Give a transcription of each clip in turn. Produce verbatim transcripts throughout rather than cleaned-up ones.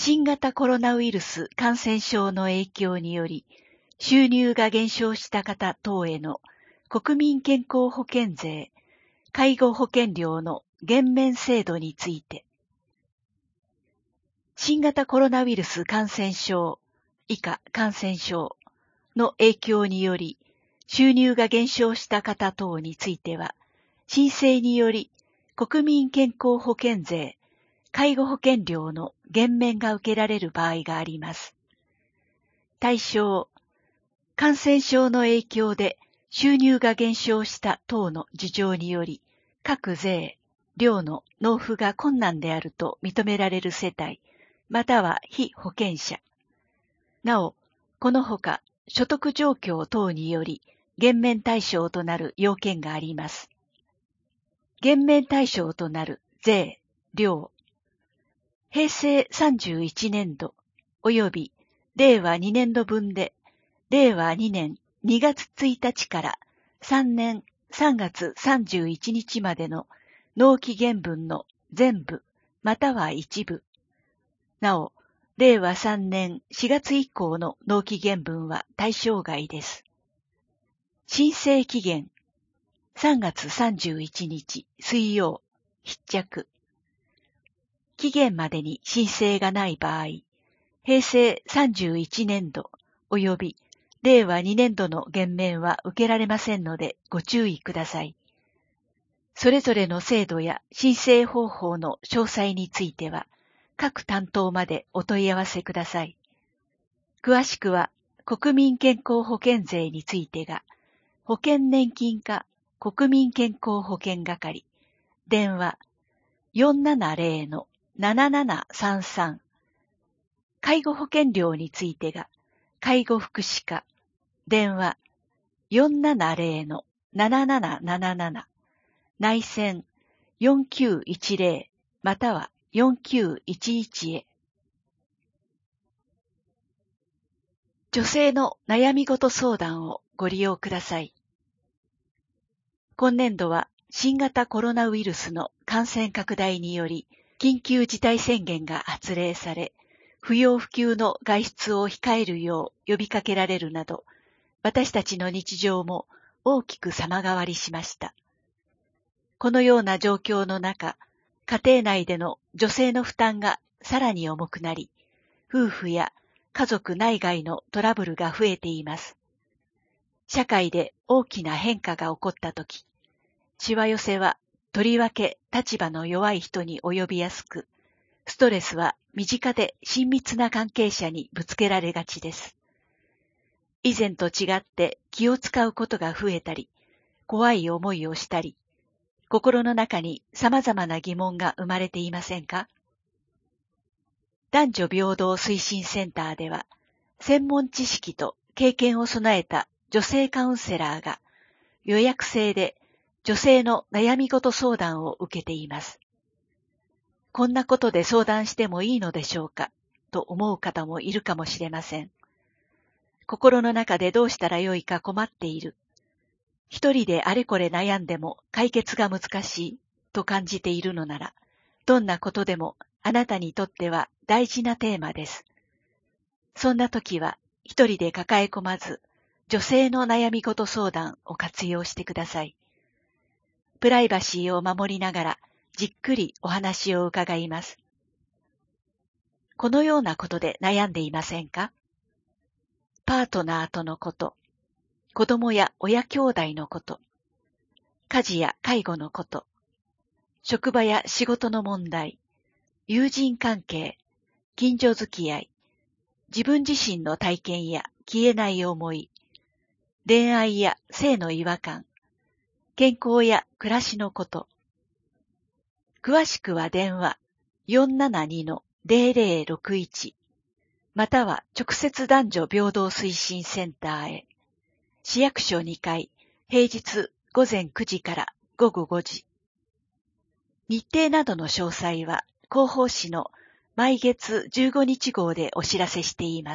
新型コロナウイルス感染症の影響により収入が減少した方等への国民健康保険税、介護保険料の減免制度について、新型コロナウイルス感染症以下感染症の影響により収入が減少した方等については、申請により国民健康保険税、介護保険料の減免が受けられる場合があります。対象、感染症の影響で収入が減少した等の事情により、各税、料の納付が困難であると認められる世帯、または被保険者。なお、このほか所得状況等により減免対象となる要件があります。減免対象となる税、料、平成さんじゅういちねんど及び令和にねんど分で、令和にねんにがつついたちからさんねんさんがつさんじゅういちにちまでの納期限分の全部または一部。なお、令和さんねんしがつ以降の納期限分は対象外です。申請期限さんがつさんじゅういちにち水曜必着。期限までに申請がない場合、平成さんじゅういちねんど及び令和にねんどの減免は受けられませんのでご注意ください。それぞれの制度や申請方法の詳細については、各担当までお問い合わせください。詳しくは国民健康保険税についてが、保険年金課国民健康保険係、電話 よんななぜろ ななななさんさん、介護保険料についてが、介護福祉課、電話 よんななぜろ なななななななな、内線よんきゅういちぜろまたはよんきゅういちいちへ。女性の悩み事相談をご利用ください。今年度は新型コロナウイルスの感染拡大により緊急事態宣言が発令され、不要不急の外出を控えるよう呼びかけられるなど、私たちの日常も大きく様変わりしました。このような状況の中、家庭内での女性の負担がさらに重くなり、夫婦や家族内外のトラブルが増えています。社会で大きな変化が起こったとき、しわ寄せはとりわけ立場の弱い人に及びやすく、ストレスは身近で親密な関係者にぶつけられがちです。以前と違って気を使うことが増えたり、怖い思いをしたり、心の中に様々な疑問が生まれていませんか？男女平等推進センターでは、専門知識と経験を備えた女性カウンセラーが予約制で女性の悩み事相談を受けています。こんなことで相談してもいいのでしょうかと思う方もいるかもしれません。心の中でどうしたらよいか困っている。一人であれこれ悩んでも解決が難しいと感じているのなら、どんなことでもあなたにとっては大事なテーマです。そんな時は一人で抱え込まず、女性の悩み事相談を活用してください。プライバシーを守りながらじっくりお話を伺います。このようなことで悩んでいませんか？パートナーとのこと、子供や親兄弟のこと、家事や介護のこと、職場や仕事の問題、友人関係、近所付き合い、自分自身の体験や消えない思い、恋愛や性の違和感、健康や暮らしのこと。詳しくは電話 よんななに ぜろぜろろくいち または直接男女平等推進センターへ。市役所にかい、平日ごぜんくじからごごごじ。日程などの詳細は広報誌の毎月じゅうごにち号でお知らせしています。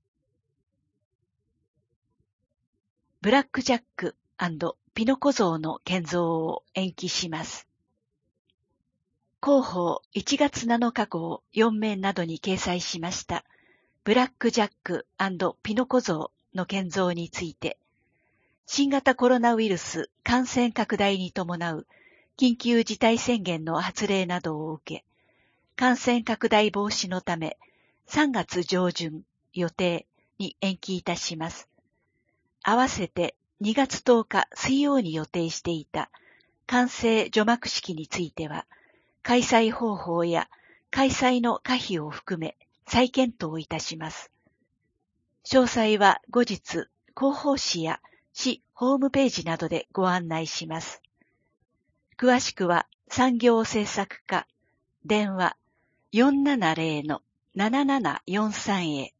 ブラックジャック&ピノ小僧の建造を延期します。 広報いちがつなのか号よん面などに掲載しましたブラックジャック&ピノコ像の建造について、新型コロナウイルス感染拡大に伴う緊急事態宣言の発令などを受け、感染拡大防止のためさんがつ上旬予定に延期いたします。合わせてにがつとおか水曜に予定していた完成除幕式については、開催方法や開催の可否を含め再検討いたします。詳細は後日、広報誌や市ホームページなどでご案内します。詳しくは産業政策課電話 よんななぜろ ななななよんさん へ。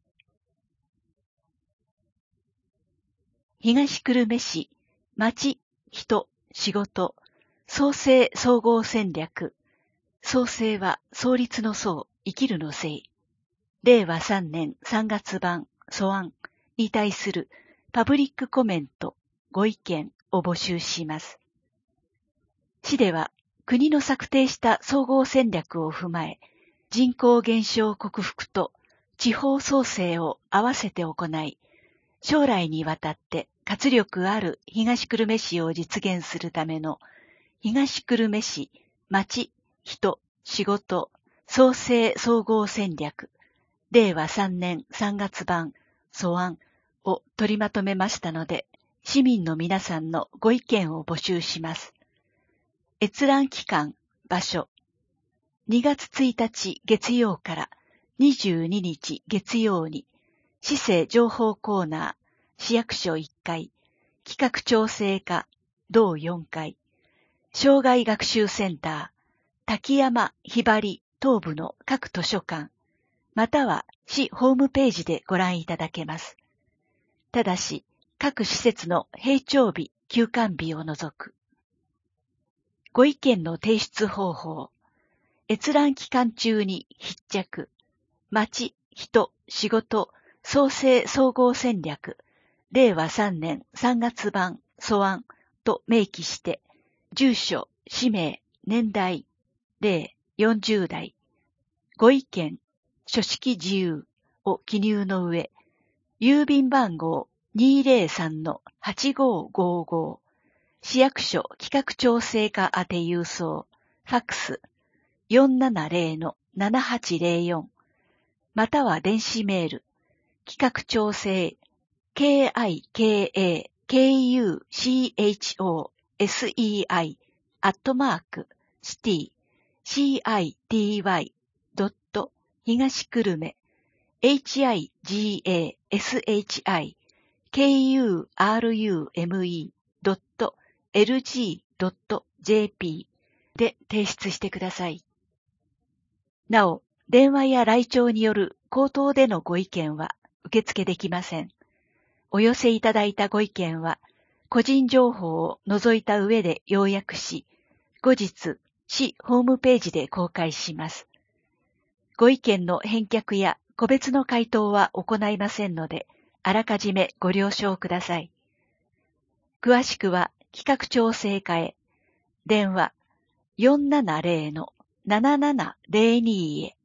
東久留米市町、人、仕事、創生総合戦略。創生は創立の創、生きるの生。れいわさんねんさんがつばん素案に対するパブリックコメント、ご意見を募集します。市では国の策定した総合戦略を踏まえ、人口減少克服と地方創生を合わせて行い、将来にわたって活力ある東久留米市を実現するための東久留米市町、人、仕事、創生総合戦略れいわさんねんさんがつばん素案を取りまとめましたので、市民の皆さんのご意見を募集します。閲覧期間、場所、にがつついたち月曜からにじゅうににち月曜に、市政情報コーナー、市役所いっかい、企画調整課、同よんかい、障害学習センター、滝山ひばり東部の各図書館、または市ホームページでご覧いただけます。ただし、各施設の閉庁日、休館日を除く。ご意見の提出方法。閲覧期間中に必着、町、人、仕事、創生総合戦略、れいわさんねんさんがつばん素案と明記して、住所、氏名、年代、れい、よんじゅうだい、ご意見、書式自由を記入の上、郵便番号 にーぜろさんのはちごーごーごー、市役所企画調整課宛て郵送、ファックス よんななぜろのななはちぜろよん、または電子メール、企画調整 ケーアイケーエーケーユーシーエイチオーエスイーアイ アットマークシティ シーアイティーワイ ドット東久留米 エイチアイジーエーエスエイチアイケーユーアールユーエムイー ドットエルジー ドットジェーピー で提出してください。なお、電話や来庁による口頭でのご意見は受付できません。お寄せいただいたご意見は、個人情報を除いた上で要約し、後日、市ホームページで公開します。ご意見の返却や個別の回答は行いませんので、あらかじめご了承ください。詳しくは企画調整課へ、電話 よんななぜろのななななぜろに へ。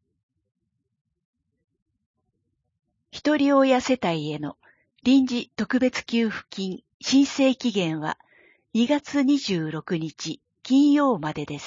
ひとり親世帯への臨時特別給付金申請期限はにがつにじゅうろくにち金曜までです。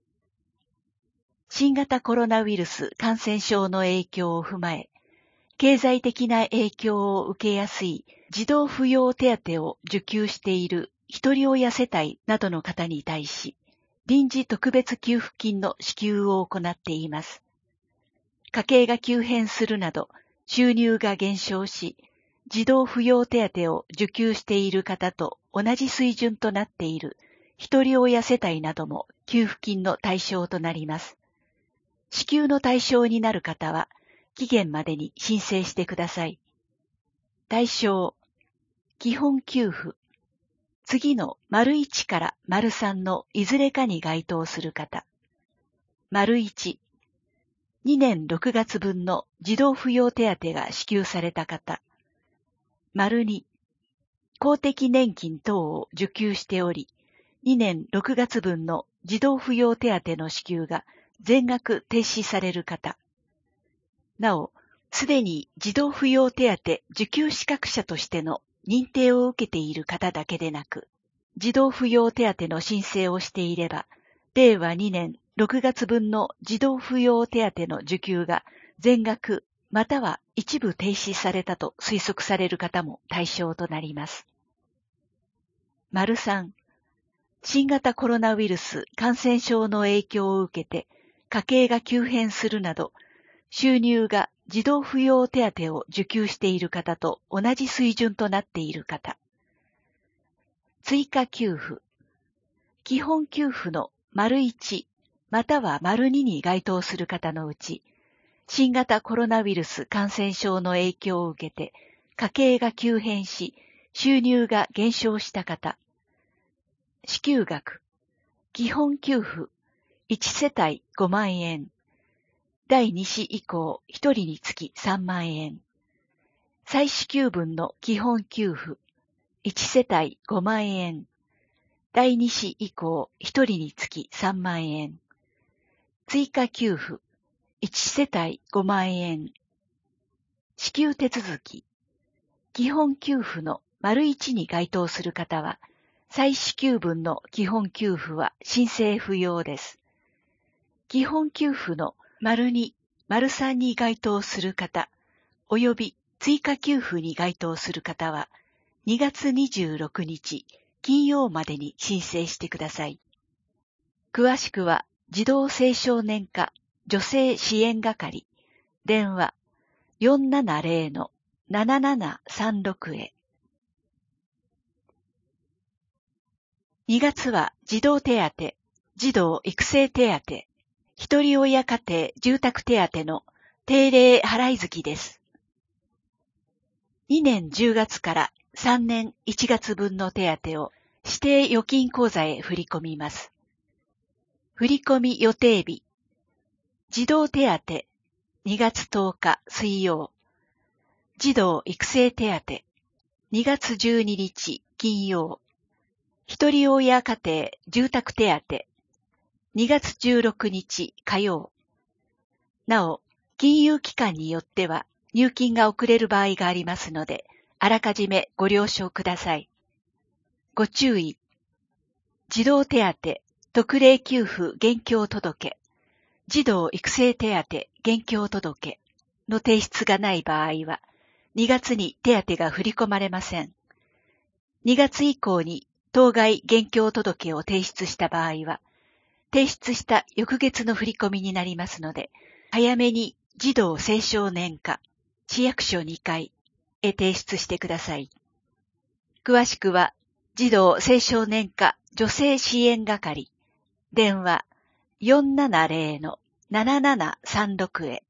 新型コロナウイルス感染症の影響を踏まえ、経済的な影響を受けやすい児童扶養手当を受給しているひとり親世帯などの方に対し、臨時特別給付金の支給を行っています。家計が急変するなど収入が減少し、児童扶養手当を受給している方と同じ水準となっているひとり親世帯なども給付金の対象となります。支給の対象になる方は、期限までに申請してください。対象、基本給付。次の丸いちから丸さんのいずれかに該当する方。丸いち、にねんろくがつぶんの児童扶養手当が支給された方。丸に、公的年金等を受給しており、にねんろくがつぶんの児童扶養手当の支給が全額停止される方。なお、すでに児童扶養手当受給資格者としての認定を受けている方だけでなく、児童扶養手当の申請をしていれば、れいわにねんろくがつぶんの児童扶養手当の受給が全額または一部停止されたと推測される方も対象となります。丸さん、新型コロナウイルス感染症の影響を受けて家計が急変するなど、収入が児童扶養手当を受給している方と同じ水準となっている方。追加給付。基本給付の丸いちまたは丸にに該当する方のうち、新型コロナウイルス感染症の影響を受けて家計が急変し、収入が減少した方。支給額。基本給付いちせたいごまんえん。だいに子以降ひとりにつきさんまんえん。再支給分の基本給付いちせたいごまんえん。だいに子以降ひとりにつきさんまんえん。追加給付いちせたいごまんえん。支給手続き。基本給付の丸いちに該当する方は、再支給分の基本給付は申請不要です。基本給付の丸に、丸さんに該当する方、及び追加給付に該当する方は、にがつにじゅうろくにち金曜までに申請してください。詳しくは、児童青少年課女性支援係、電話 よんななぜろ ななななさんろく へ。にがつは児童手当、児童育成手当、一人親家庭住宅手当の定例払い月です。にねんじゅうがつからさんねんいちがつぶんの手当を指定預金口座へ振り込みます。振込予定日。児童手当にがつとおか水曜。児童育成手当にがつじゅうににち金曜。一人親家庭住宅手当にがつじゅうろくにち火曜。なお、金融機関によっては入金が遅れる場合がありますので、あらかじめご了承ください。ご注意。児童手当特例給付現況届、児童育成手当現況届の提出がない場合は、にがつに手当が振り込まれません。にがつ以降に当該現況届を提出した場合は、提出した翌月の振り込みになりますので、早めに児童青少年課市役所にかいへ提出してください。詳しくは、児童青少年課女性支援係、電話 よんななぜろ ななななさんろく へ。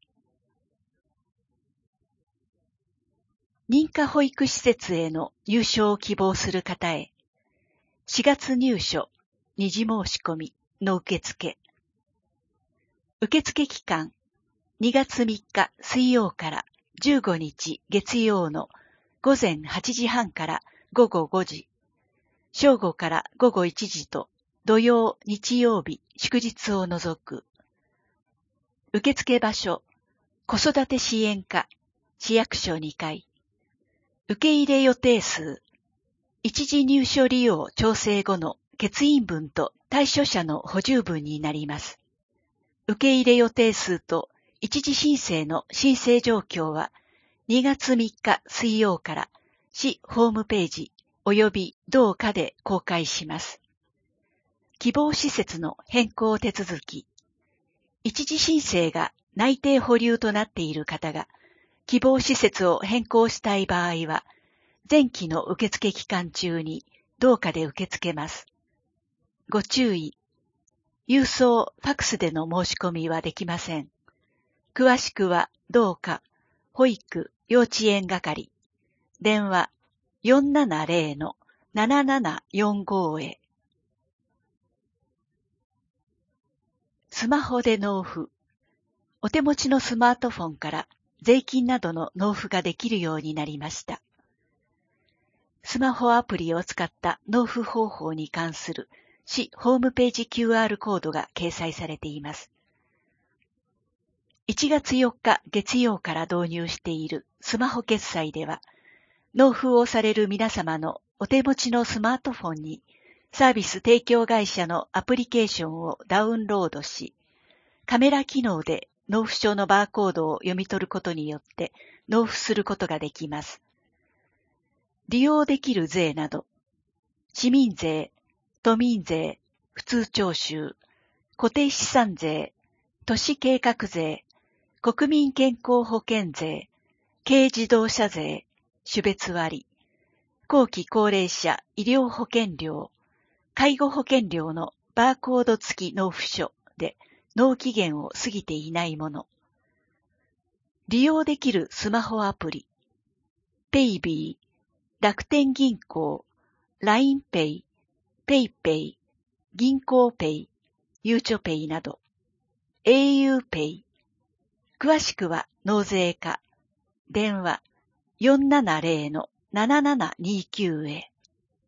認可保育施設への入所を希望する方へ、しがつ入所、二次申し込みの受付。受付期間、にがつみっか水曜からじゅうごにち月曜のごぜんはちじはんからごごごじ、正午からごごいちじと土曜、日曜日、祝日を除く。受付場所、子育て支援課、市役所にかい。受け入れ予定数、一時入所利用調整後の欠員分と対象者の補充分になります。受け入れ予定数と一時申請の申請状況はにがつみっか水曜から市ホームページ及び同課で公開します。希望施設の変更手続き。一時申請が内定保留となっている方が希望施設を変更したい場合は、前期の受付期間中に同課で受け付けます。ご注意。郵送、ファックスでの申し込みはできません。詳しくは同課、保育、幼稚園係、電話 よんななぜろ ななななよんご へ。スマホで納付。お手持ちのスマートフォンから税金などの納付ができるようになりました。スマホアプリを使った納付方法に関する市ホームページ キューアール コードが掲載されています。いちがつよっか月曜から導入しているスマホ決済では、納付をされる皆様のお手持ちのスマートフォンにサービス提供会社のアプリケーションをダウンロードし、カメラ機能で納付書のバーコードを読み取ることによって納付することができます。利用できる税など、市民税、都民税、普通徴収、固定資産税、都市計画税、国民健康保険税、軽自動車税、種別割、後期高齢者医療保険料、介護保険料のバーコード付き納付書で納期限を過ぎていないもの。利用できるスマホアプリ、ペイビー、楽天銀行、ラインペイ、ペイペイ、銀行ペイ、ゆうちょペイなど、au ペイ。詳しくは納税課、電話 よんななぜろ ななななにきゅう へ。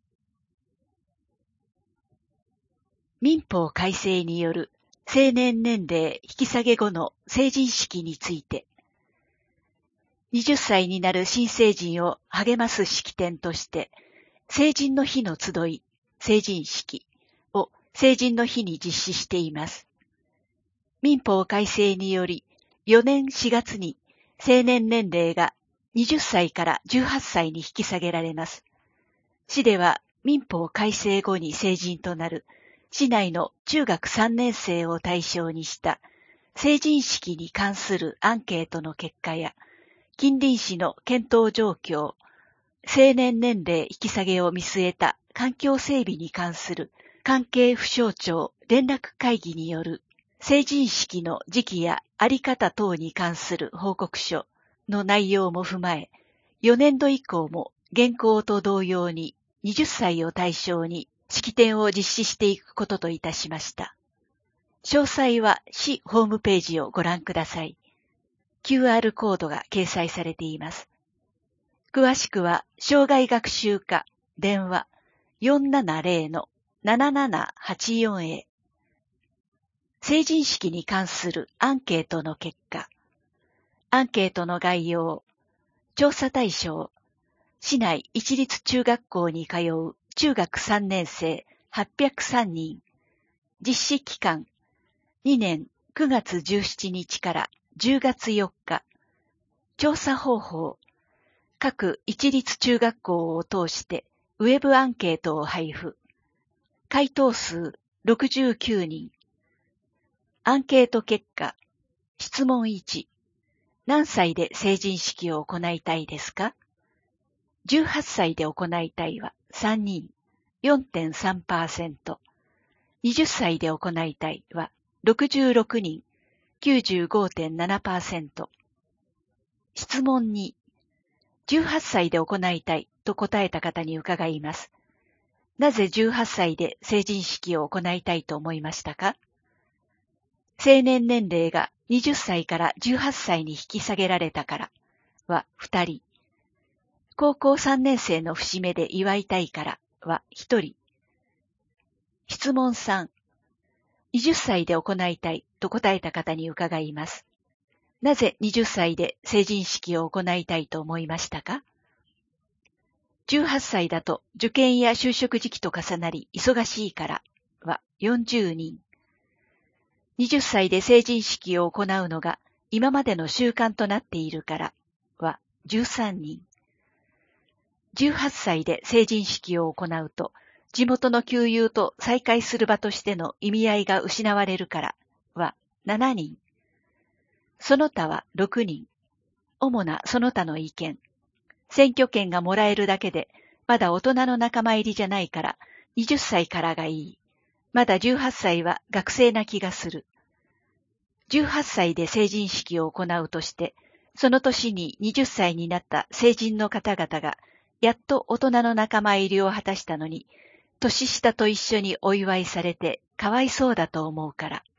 民法改正による成年年齢引き下げ後の成人式について、はたちになる新成人を励ます式典として、成人の日の集い、成人式を成人の日に実施しています。民法改正により、よねんしがつに成年年齢がはたちからじゅうはっさいに引き下げられます。市では民法改正後に成人となる市内の中学さんねん生を対象にした成人式に関するアンケートの結果や、近隣市の検討状況、成年年齢引き下げを見据えた環境整備に関する関係府省庁連絡会議による成人式の時期やあり方等に関する報告書の内容も踏まえ、よねんど以降も現行と同様にはたちを対象に式典を実施していくことといたしました。詳細は市ホームページをご覧ください。キューアール コードが掲載されています。詳しくは障害学習課電話 よんななぜろ ななななはちよん へ。成人式に関するアンケートの結果、アンケートの概要、調査対象、市内一律中学校に通う中学さんねん生はっぴゃくさんにん、実施期間、にねんくがつじゅうしちにちからじゅうがつよっか、調査方法、各一律中学校を通してウェブアンケートを配布、回答数ろくじゅうきゅうにん、アンケート結果、質問いち、何歳で成人式を行いたいですか？じゅうはっさいで行いたいはさんにん、よんてんさんパーセント。はたちで行いたいはろくじゅうろくにん、きゅうじゅうごてんななパーセント。質問に、じゅうはっさいで行いたいと答えた方に伺います。なぜじゅうはっさいで成人式を行いたいと思いましたか？成年年齢がはたちからじゅうはっさいに引き下げられたからはふたり。高校さんねん生の節目で祝いたいからはひとり。質問さん、はたちで行いたいと答えた方に伺います。なぜはたちで成人式を行いたいと思いましたか？じゅうはっさいだと受験や就職時期と重なり忙しいからはよんじゅうにん。はたちで成人式を行うのが今までの習慣となっているからはじゅうさんにん。じゅうはっさいで成人式を行うと地元の旧友と再会する場としての意味合いが失われるからはしちにん。その他はろくにん。主なその他の意見。選挙権がもらえるだけでまだ大人の仲間入りじゃないからはたちからがいい。まだじゅうはっさいは学生な気がする。じゅうはっさいで成人式を行うとして、その年にはたちになった成人の方々がやっと大人の仲間入りを果たしたのに、年下と一緒にお祝いされてかわいそうだと思うから。